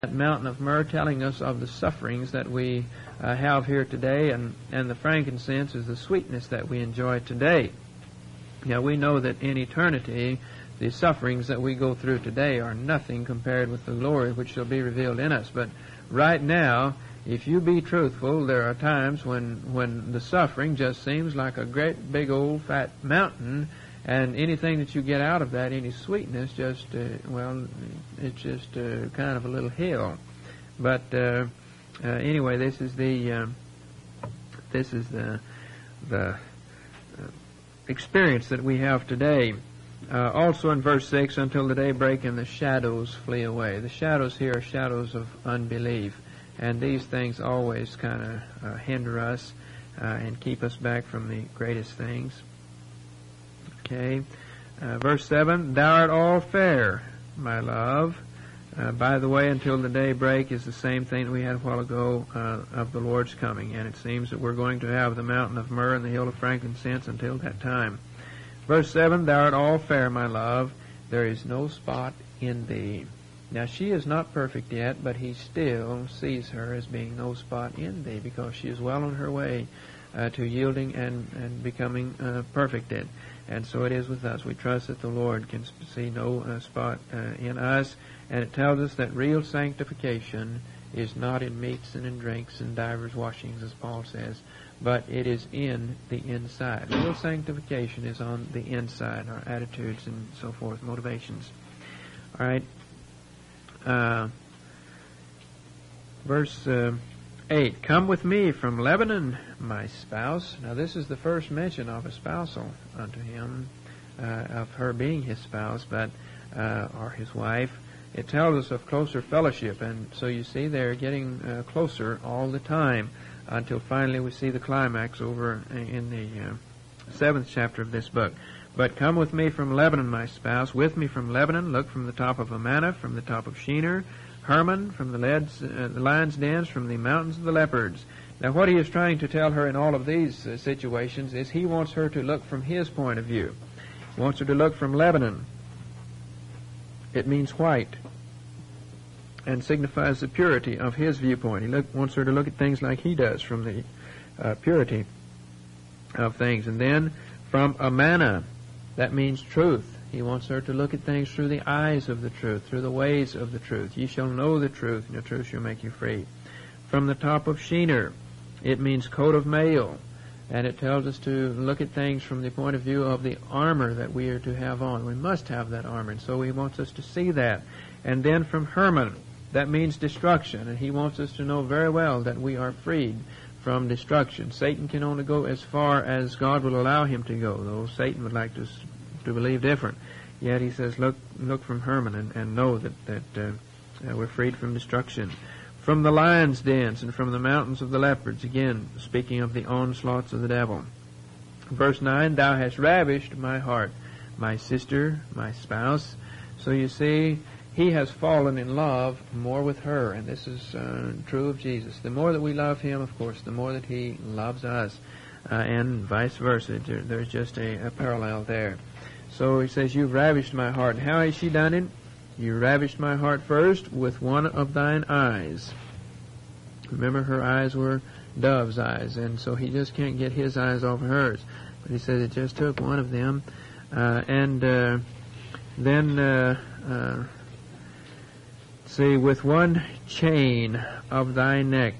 That mountain of myrrh, telling us of the sufferings that we have here today, and the frankincense is the sweetness that we enjoy today. Now, we know that in eternity, the sufferings that we go through today are nothing compared with the glory which shall be revealed in us. But right now, if you be truthful, there are times when the suffering just seems like a great big old fat mountain, and anything that you get out of that, any sweetness, just it's just kind of a little hill. But anyway, this is the experience that we have today. Also in verse 6, until the day break and the shadows flee away. The shadows here are shadows of unbelief, and these things always kind of hinder us and keep us back from the greatest things. Okay, verse 7, thou art all fair, my love. By the way, until the day break is the same thing that we had a while ago of the Lord's coming, and it seems that we're going to have the mountain of myrrh and the hill of frankincense until that time. Verse 7, thou art all fair, my love, there is no spot in thee. Now, she is not perfect yet, but he still sees her as being no spot in thee, because she is well on her way to yielding and becoming perfected. And so it is with us. We trust that the Lord can see no spot in us. And it tells us that real sanctification is not in meats and in drinks and divers washings, as Paul says, but it is in the inside. Real sanctification is on the inside, our attitudes and so forth, motivations. All right. Verse 8, come with me from Lebanon, my spouse. Now, this is the first mention of a spousal unto him, of her being his spouse, but or his wife. It tells us of closer fellowship, and so you see they're getting closer all the time until finally we see the climax over in the 7th chapter of this book. But come with me from Lebanon, my spouse, with me from Lebanon, look from the top of Amana, from the top of Shinar, Hermon, from the lion's dens, from the mountains of the leopards. Now, what he is trying to tell her in all of these situations is he wants her to look from his point of view. He wants her to look from Lebanon. It means white and signifies the purity of his viewpoint. He wants her to look at things like he does from the purity of things. And then from Amana, that means truth. He wants her to look at things through the eyes of the truth, through the ways of the truth. Ye shall know the truth, and the truth shall make you free. From the top of Shinar, it means coat of mail, and it tells us to look at things from the point of view of the armor that we are to have on. We must have that armor, and so he wants us to see that. And then from Hermon, that means destruction, and he wants us to know very well that we are freed from destruction. Satan can only go as far as God will allow him to go, though Satan would like to believe different. Yet he says, look from Hermon and know that we're freed from destruction. From the lion's dens and from the mountains of the leopards, again, speaking of the onslaughts of the devil. Verse 9, thou hast ravished my heart, my sister, my spouse. So you see, he has fallen in love more with her, and this is true of Jesus. The more that we love him, of course, the more that he loves us, and vice versa. There's just a parallel there. So he says, you've ravished my heart. And how has she done it? You ravished my heart first with one of thine eyes. Remember, her eyes were dove's eyes, and so he just can't get his eyes off of hers. But he says it just took one of them. See, with one chain of thy neck.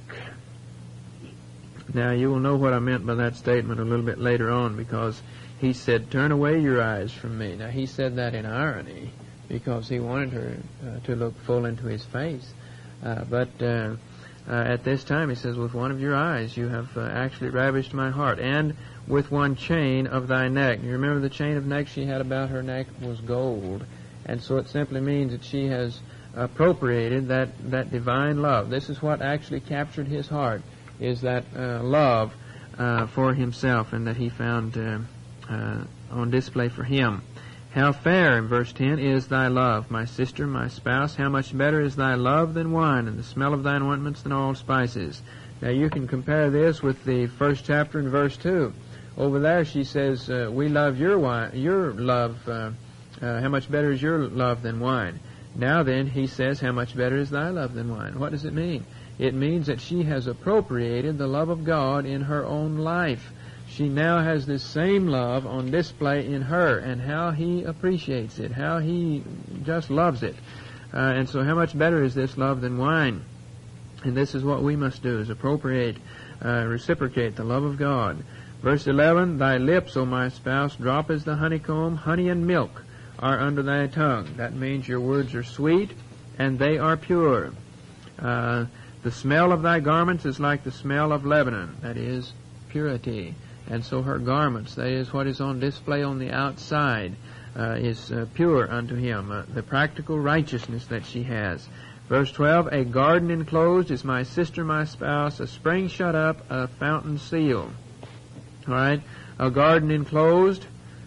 Now, you will know what I meant by that statement a little bit later on, because he said, turn away your eyes from me. Now, he said that in irony, because he wanted her to look full into his face. But at this time, he says, with one of your eyes you have actually ravished my heart, and with one chain of thy neck. You remember the chain of neck she had about her neck was gold, and so it simply means that she has appropriated that divine love. This is what actually captured his heart, is that love for himself, and that he found on display for him. How fair, in verse 10, is thy love, my sister, my spouse. How much better is thy love than wine, and the smell of thine ointments than all spices. Now you can compare this with the first chapter in verse 2. Over there she says, we love your love. How much better is your love than wine? Now then, he says, how much better is thy love than wine? What does it mean? It means that she has appropriated the love of God in her own life. She now has this same love on display in her, and how he appreciates it, how he just loves it. And so how much better is this love than wine? And this is what we must do, is appropriate, reciprocate the love of God. Verse 11, thy lips, O my spouse, drop as the honeycomb, honey and milk are under thy tongue. That means your words are sweet and they are pure. The smell of thy garments is like the smell of Lebanon, that is, purity. And so her garments, that is, what is on display on the outside, is pure unto him, the practical righteousness that she has. Verse 12, a garden enclosed is my sister, my spouse, a spring shut up, a fountain sealed. All right, a garden enclosed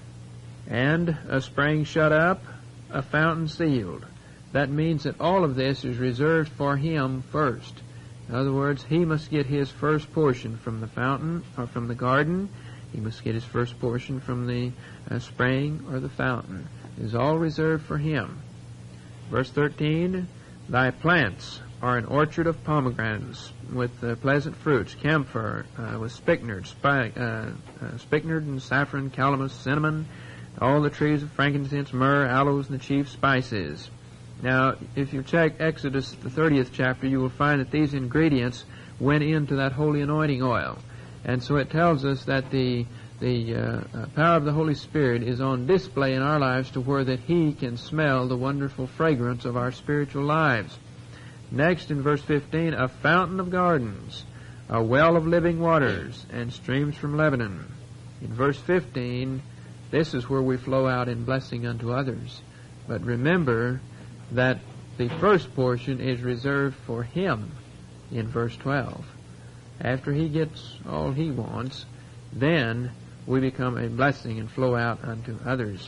and a spring shut up, a fountain sealed. That means that all of this is reserved for him first. In other words, he must get his first portion from the fountain or from the garden. He must get his first portion from the spring or the fountain. It is all reserved for him. Verse 13, thy plants are an orchard of pomegranates with pleasant fruits, camphor with spikenard, spikenard and saffron, calamus, cinnamon, all the trees of frankincense, myrrh, aloes, and the chief spices. Now, if you check Exodus, the 30th chapter, you will find that these ingredients went into that holy anointing oil. And so it tells us that the power of the Holy Spirit is on display in our lives to where that he can smell the wonderful fragrance of our spiritual lives. Next, in verse 15, a fountain of gardens, a well of living waters, and streams from Lebanon. In verse 15, this is where we flow out in blessing unto others. But remember that the first portion is reserved for him in verse 12. After he gets all he wants, then we become a blessing and flow out unto others.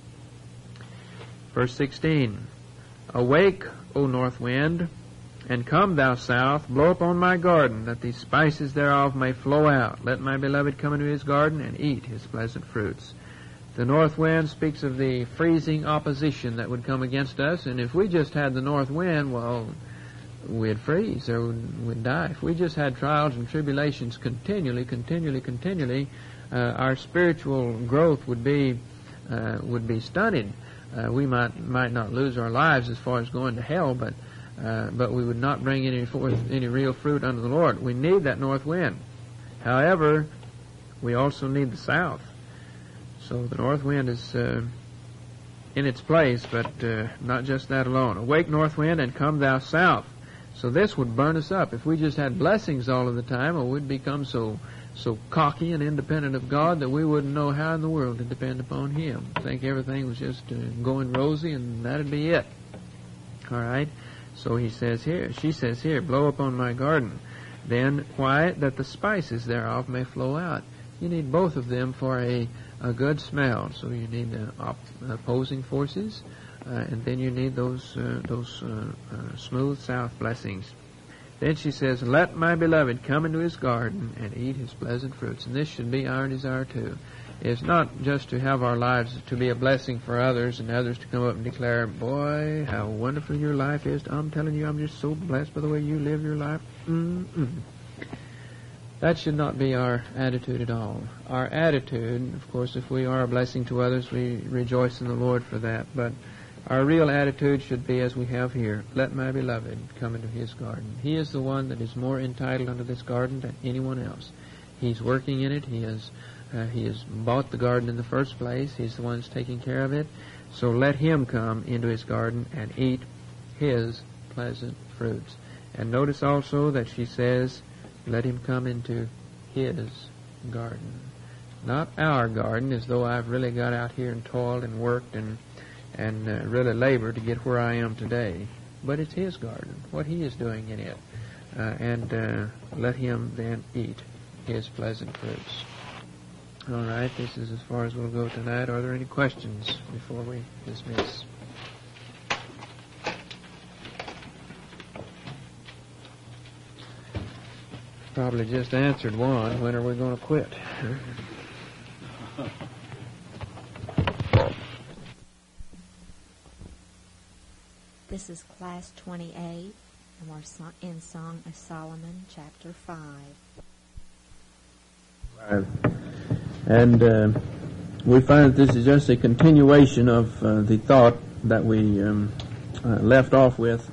Verse 16, awake, O north wind, and come, thou south, blow upon my garden, that the spices thereof may flow out. Let my beloved come into his garden and eat his pleasant fruits. The north wind speaks of the freezing opposition that would come against us, and if we just had the north wind, well, we'd freeze or we'd die. If we just had trials and tribulations continually, our spiritual growth would be stunted. We might not lose our lives as far as going to hell, but we would not bring any real fruit unto the Lord. We need that north wind. However, we also need the south. So the north wind is in its place, but not just that alone. Awake, north wind, and come, thou south. So this would burn us up. If we just had blessings all of the time, well, we'd become so cocky and independent of God that we wouldn't know how in the world to depend upon him. Think everything was just going rosy, and that'd be it. All right. So she says here, blow upon my garden. Then quiet, that the spices thereof may flow out. You need both of them for a good smell. So you need the opposing forces, and then you need those smooth south blessings. Then she says, let my beloved come into his garden and eat his pleasant fruits. And this should be our desire too. It's not just to have our lives to be a blessing for others and others to come up and declare, boy, how wonderful your life is. I'm telling you, I'm just so blessed by the way you live your life. That should not be our attitude at all. Our attitude, of course, if we are a blessing to others, we rejoice in the Lord for that. But our real attitude should be as we have here. Let my beloved come into his garden. He is the one that is more entitled unto this garden than anyone else. He's working in it. He has bought the garden in the first place. He's the one that's taking care of it. So let him come into his garden and eat his pleasant fruits. And notice also that she says, let him come into his garden. Not our garden, as though I've really got out here and toiled and worked and really labored to get where I am today. But it's his garden, what he is doing in it. And let him then eat his pleasant fruits. All right, this is as far as we'll go tonight. Are there any questions before we dismiss? Probably just answered one. When are we going to quit? This is Class 28, and we're in Song of Solomon, Chapter 5. And we find that this is just a continuation of the thought that we left off with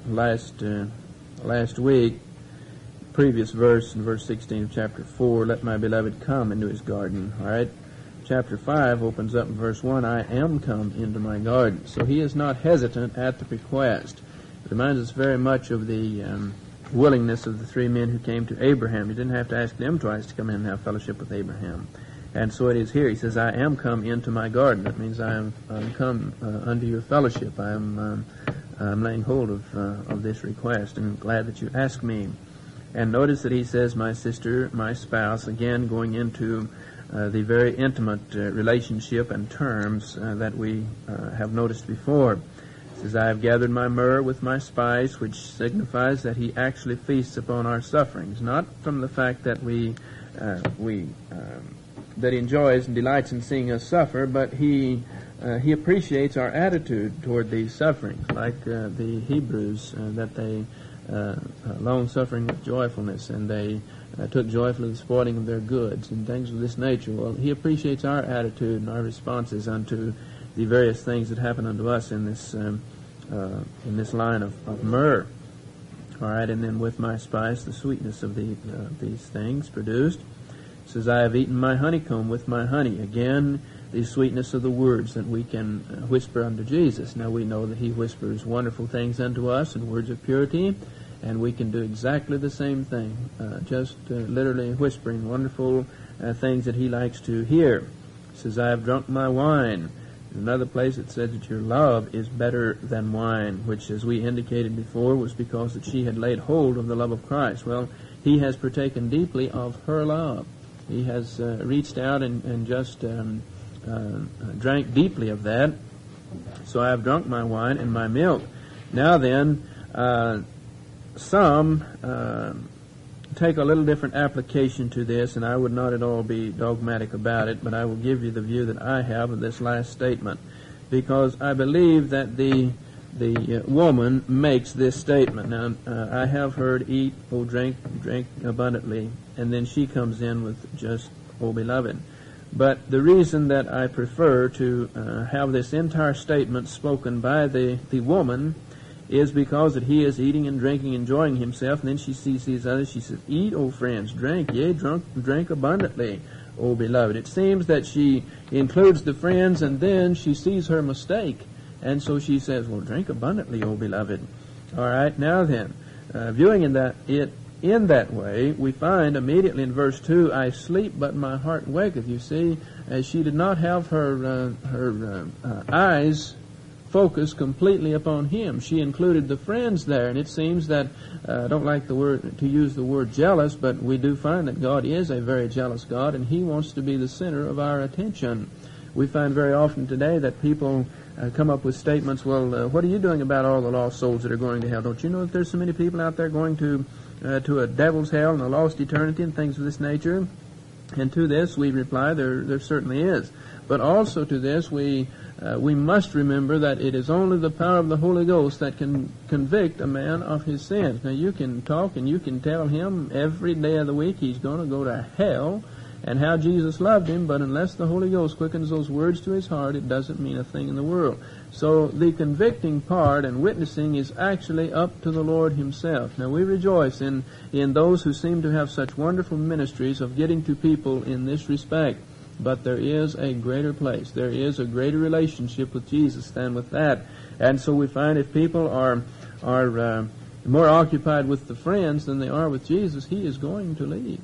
last week. Previous verse, in verse 16 of chapter 4, let my beloved come into his garden. All right. Chapter 5 opens up in verse 1, I am come into my garden. So he is not hesitant at the request. It reminds us very much of the willingness of the three men who came to Abraham. He didn't have to ask them twice to come in and have fellowship with Abraham. And so it is here. He says, I am come into my garden. That means I'm come unto your fellowship. I'm laying hold of this request, and I'm glad that you asked me. And notice that he says, my sister, my spouse, again going into the very intimate relationship and terms that we have noticed before. He says, I have gathered my myrrh with my spice, which signifies that he actually feasts upon our sufferings, not from the fact that that he enjoys and delights in seeing us suffer, but he appreciates our attitude toward these sufferings, like the Hebrews, that they long suffering with joyfulness, and they took joyfully the spoiling of their goods and things of this nature. Well, he appreciates our attitude and our responses unto the various things that happen unto us in this line of myrrh. All right, and then with my spice, the sweetness of these things produced. It says, I have eaten my honeycomb with my honey. Again, the sweetness of the words that we can whisper unto Jesus. Now we know that he whispers wonderful things unto us in words of purity, and we can do exactly the same thing, just literally whispering wonderful things that he likes to hear. It says, I have drunk my wine. In another place it says that your love is better than wine, which, as we indicated before, was because that she had laid hold of the love of Christ. Well, he has partaken deeply of her love. He has reached out and just drank deeply of that. So I have drunk my wine and my milk. Now then, some take a little different application to this, and I would not at all be dogmatic about it, but I will give you the view that I have of this last statement, because I believe that the woman makes this statement. Now, I have heard, eat, oh, drink abundantly, and then she comes in with just, oh, beloved. But the reason that I prefer to have this entire statement spoken by the woman is because that he is eating and drinking, enjoying himself, and then she sees these others. She says, eat, O friends, drink, yea, drink abundantly, O beloved. It seems that she includes the friends, and then she sees her mistake, and so she says, well, drink abundantly, O beloved. All right, now then, viewing in that way, we find immediately in verse 2, I sleep, but my heart waketh. You see, she did not have her eyes focused completely upon him. She included the friends there, and it seems that, I don't like to use the word jealous, but we do find that God is a very jealous God, and he wants to be the center of our attention. We find very often today that people come up with statements, well, what are you doing about all the lost souls that are going to hell? Don't you know that there's so many people out there going to a devil's hell and a lost eternity and things of this nature? And to this we reply, there certainly is. But also to this we must remember that it is only the power of the Holy Ghost that can convict a man of his sins. Now you can talk and you can tell him every day of the week he's going to go to hell and how Jesus loved him, but unless the Holy Ghost quickens those words to his heart, it doesn't mean a thing in the world. So the convicting part and witnessing is actually up to the Lord himself. Now we rejoice in those who seem to have such wonderful ministries of getting to people in this respect. But there is a greater place. There is a greater relationship with Jesus than with that. And so we find if people are more occupied with the friends than they are with Jesus, he is going to leave.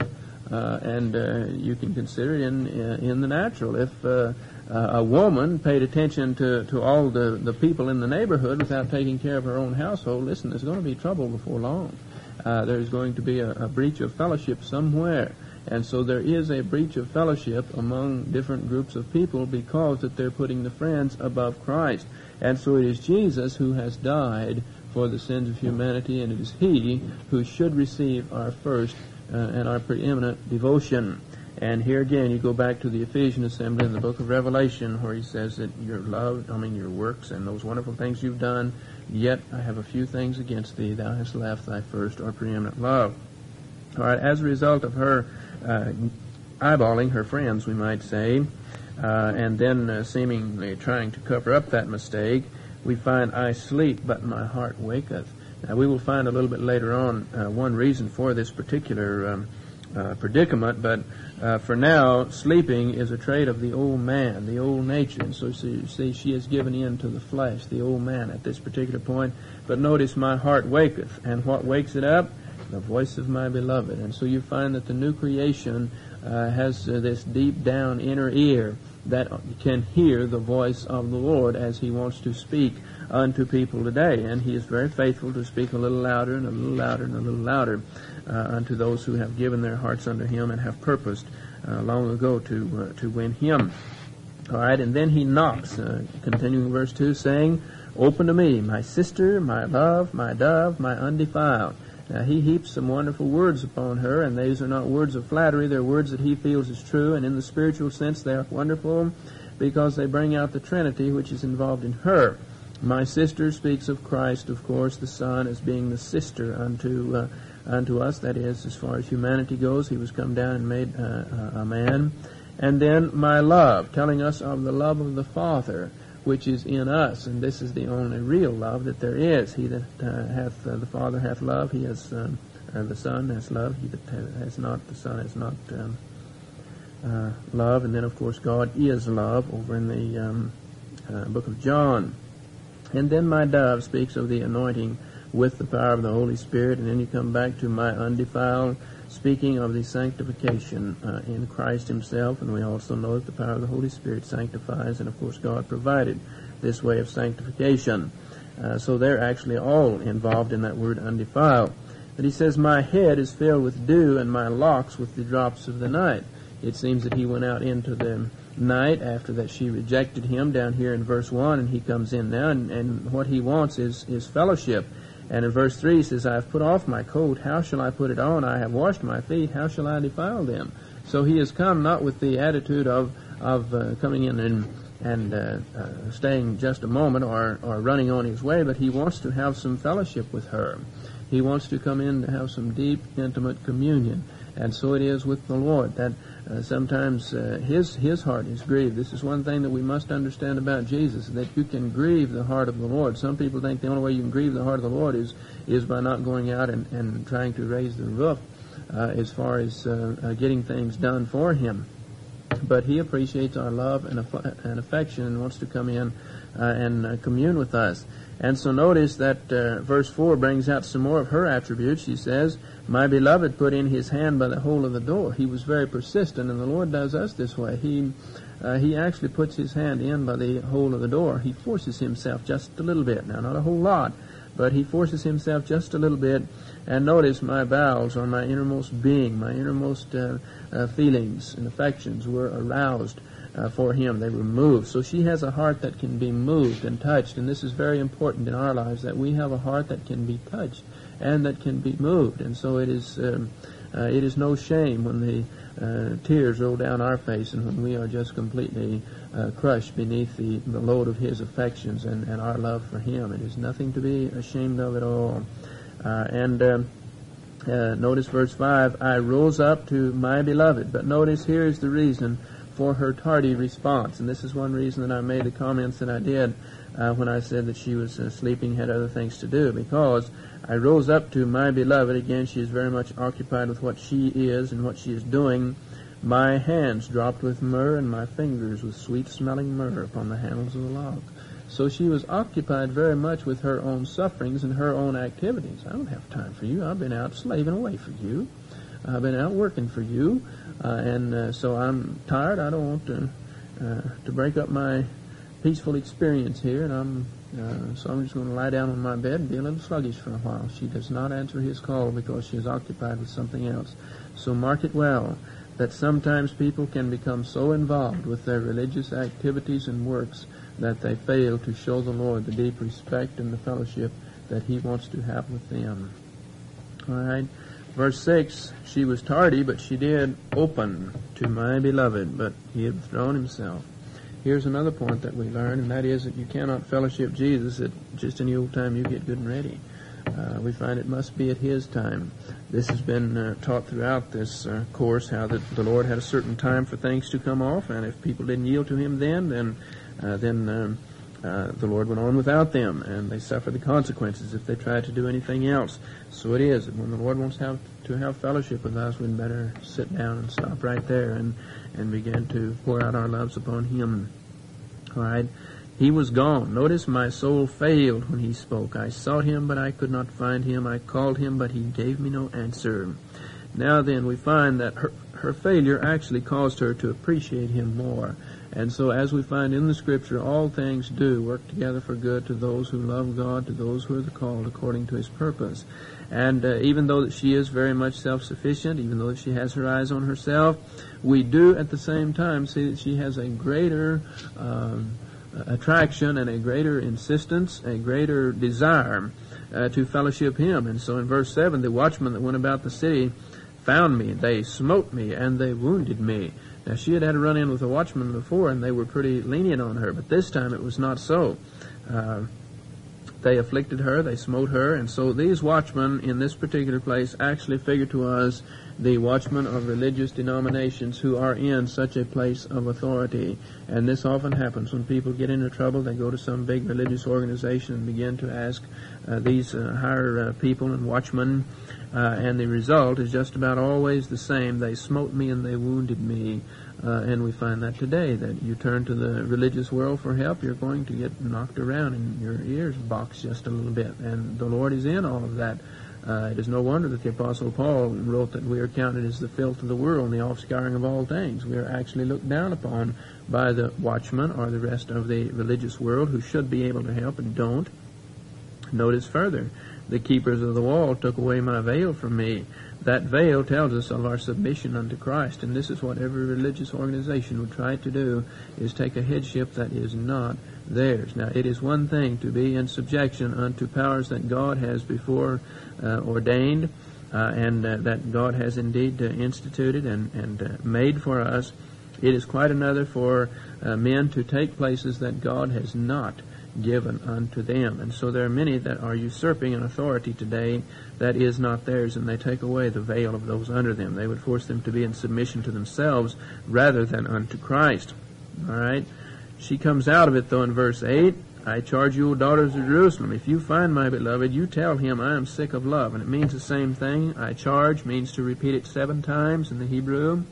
And you can consider it in the natural. If a woman paid attention to all the people in the neighborhood without taking care of her own household, listen, there's going to be trouble before long. There's going to be a breach of fellowship somewhere. And so there is a breach of fellowship among different groups of people because that they're putting the friends above Christ. And so it is Jesus who has died for the sins of humanity, and it is he who should receive our first and our preeminent devotion. And here again, you go back to the Ephesian assembly in the book of Revelation, where he says that your works and those wonderful things you've done, Yet I have a few things against thee. Thou hast left thy first or preeminent love. All right, as a result of her eyeballing her friends, we might say, and then seemingly trying to cover up that mistake, we find, I sleep, but my heart waketh. Now, we will find a little bit later on one reason for this particular predicament, but for now, sleeping is a trait of the old man, the old nature. And so you see, she has given in to the flesh, the old man at this particular point. But notice, my heart waketh. And what wakes it up? The voice of my beloved. And so you find that the new creation has this deep down inner ear that can hear the voice of the Lord as He wants to speak unto people today. And He is very faithful to speak a little louder and a little louder and a little louder unto those who have given their hearts unto Him and have purposed long ago to win Him. All right, and then He knocks, continuing verse 2, saying, Open to me, my sister, my love, my dove, my undefiled. Now, He heaps some wonderful words upon her, and these are not words of flattery. They're words that He feels is true, and in the spiritual sense they are wonderful because they bring out the Trinity which is involved in her. My sister speaks of Christ, of course, the Son, as being the sister unto us. That is, as far as humanity goes, He was come down and made a man. And then my love, telling us of the love of the Father, which is in us, and this is the only real love that there is. He that hath the Father hath love. He has the Son has love. He that has not the Son has not love. And then, of course, God is love over in the book of John. And then my dove speaks of the anointing with the power of the Holy Spirit. And then you come back to my undefiled, speaking of the sanctification in Christ Himself. And we also know that the power of the Holy Spirit sanctifies. And, of course, God provided this way of sanctification. So they're actually all involved in that word undefiled. But He says, my head is filled with dew and my locks with the drops of the night. It seems that He went out into the night after that she rejected Him down here in verse 1, and He comes in now, and what He wants is fellowship. And in verse 3 He says, I have put off my coat, how shall I put it on? I have washed my feet, how shall I defile them? So He has come not with the attitude of coming in and staying just a moment or running on His way, but He wants to have some fellowship with her. He wants to come in to have some deep, intimate communion. And so it is with the Lord, that sometimes His heart is grieved. This is one thing that we must understand about Jesus, that you can grieve the heart of the Lord. Some people think the only way you can grieve the heart of the Lord is by not going out and trying to raise the roof as far as getting things done for Him. But He appreciates our love and affection and wants to come in and commune with us. And so notice that verse 4 brings out some more of her attributes. She says, my beloved put in his hand by the hole of the door. He was very persistent, and the Lord does us this way. He actually puts his hand in by the hole of the door. He forces himself just a little bit. Now, not a whole lot, but he forces himself just a little bit. And notice my bowels, or my innermost being, my innermost feelings and affections were aroused for Him. They were moved. So she has a heart that can be moved and touched, and this is very important in our lives, that we have a heart that can be touched and that can be moved. And so it is no shame when the tears roll down our face and when we are just completely crushed beneath the load of His affections and our love for Him. It is nothing to be ashamed of at all. Notice verse 5, I rose up to my beloved. But notice here is the reason for her tardy response. And this is one reason that I made the comments that I did when I said that she was sleeping, had other things to do. Because I rose up to my beloved. Again, she is very much occupied with what she is and what she is doing. My hands dropped with myrrh and my fingers with sweet-smelling myrrh upon the handles of the log. So she was occupied very much with her own sufferings and her own activities. I don't have time for you. I've been out slaving away for you. I've been out working for you. So I'm tired. I don't want to break up my peaceful experience here. And so I'm just going to lie down on my bed and be a little sluggish for a while. She does not answer His call because she is occupied with something else. So mark it well, that sometimes people can become so involved with their religious activities and works that they fail to show the Lord the deep respect and the fellowship that He wants to have with them. All right. Verse 6, she was tardy, but she did open to my beloved, but he had withdrawn himself. here's another point that we learn, and that is that you cannot fellowship Jesus at just any old time you get good and ready. We find it must be at His time. This has been taught throughout this course, how that the Lord had a certain time for things to come off, and if people didn't yield to Him then the Lord went on without them, and they suffered the consequences if they tried to do anything else. So it is that when the Lord wants to have fellowship with us, we'd better sit down and stop right there and begin to pour out our loves upon Him. All right. He was gone. Notice, my soul failed when He spoke. I sought Him, but I could not find Him. I called Him, but He gave me no answer. Now then, we find that her failure actually caused her to appreciate Him more. And so, as we find in the Scripture, all things do work together for good to those who love God, to those who are called according to His purpose. And even though that she is very much self-sufficient, even though that she has her eyes on herself, we do at the same time see that she has a greater attraction and a greater insistence, a greater desire to fellowship Him. And so in verse 7, the watchmen that went about the city found me. They smote me, and they wounded me. Now, she had a run-in with a watchman before, and they were pretty lenient on her, but this time it was not so. They afflicted her, they smote her, and so these watchmen in this particular place actually figure to us the watchmen of religious denominations who are in such a place of authority. And this often happens when people get into trouble. They go to some big religious organization and begin to ask these higher people and watchmen, and the result is just about always the same. They smote me and they wounded me. And we find that today, that you turn to the religious world for help, you're going to get knocked around and your ears boxed just a little bit. And the Lord is in all of that. It is no wonder that the Apostle Paul wrote that we are counted as the filth of the world and the offscouring of all things. We are actually looked down upon by the watchmen or the rest of the religious world who should be able to help and don't. Notice further, the keepers of the wall took away my veil from me. That veil tells us of our submission unto Christ, and this is what every religious organization would try to do, is take a headship that is not theirs. Now, it is one thing to be in subjection unto powers that God has before ordained, and that God has indeed instituted and made for us. It is quite another for men to take places that God has not given unto them. And so there are many that are usurping an authority today that is not theirs, and they take away the veil of those under them. They would force them to be in submission to themselves rather than unto Christ. All right? She comes out of it, though, in verse 8. I charge you, O daughters of Jerusalem, if you find my beloved, you tell him I am sick of love. And it means the same thing. I charge means to repeat it 7 times in the Hebrew.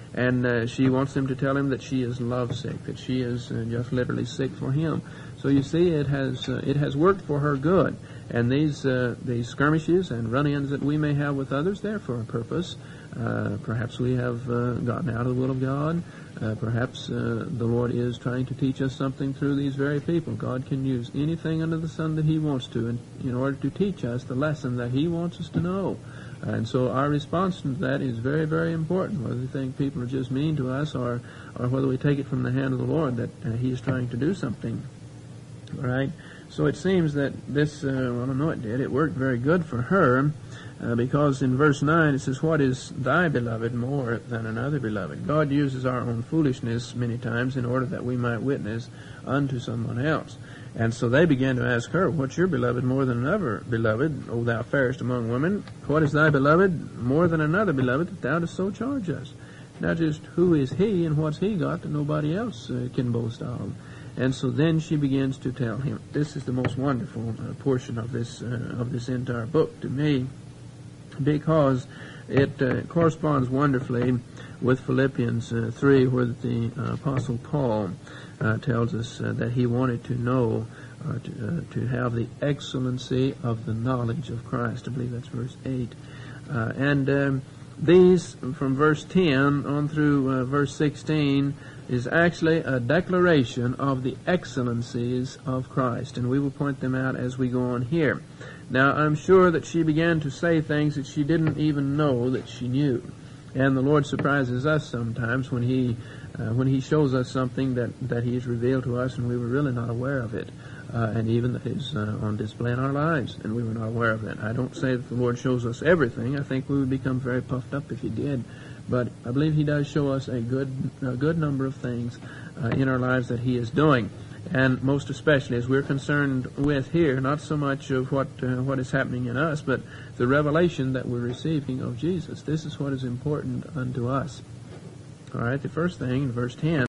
And she wants them to tell him that she is lovesick, that she is just literally sick for him. So you see, it has worked for her good. And these skirmishes and run-ins that we may have with others, they're for a purpose. Perhaps we have gotten out of the will of God. Perhaps the Lord is trying to teach us something through these very people. God can use anything under the sun that He wants to in order to teach us the lesson that He wants us to know. And so our response to that is very, very important, whether we think people are just mean to us or whether we take it from the hand of the Lord that He is trying to do something. All right? So it seems that this, well, I don't know it did, it worked very good for her, because in verse 9 it says, what is thy beloved more than another beloved? God uses our own foolishness many times in order that we might witness unto someone else. And so they began to ask her, what's your beloved more than another beloved, O thou fairest among women? What is thy beloved more than another beloved that thou dost so charge us? Now just who is he and what's he got that nobody else can boast of? And so then she begins to tell him. This is the most wonderful portion of this entire book to me, because it corresponds wonderfully with Philippians 3, where the Apostle Paul tells us that he wanted to know, to have the excellency of the knowledge of Christ. I believe that's verse 8. And these, from verse 10 on through verse 16, is actually a declaration of the excellencies of Christ, and we will point them out as we go on here. Now, I'm sure that she began to say things that she didn't even know that she knew, and the Lord surprises us sometimes when He shows us something that He has revealed to us and we were really not aware of it. and even that is on display in our lives, and we were not aware of that. I don't say that the Lord shows us everything. I think we would become very puffed up if He did, but I believe He does show us a good number of things in our lives that He is doing. And most especially, as we're concerned with here, not so much of what is happening in us, but the revelation that we're receiving of Jesus. This is what is important unto us. All right, the first thing in verse 10,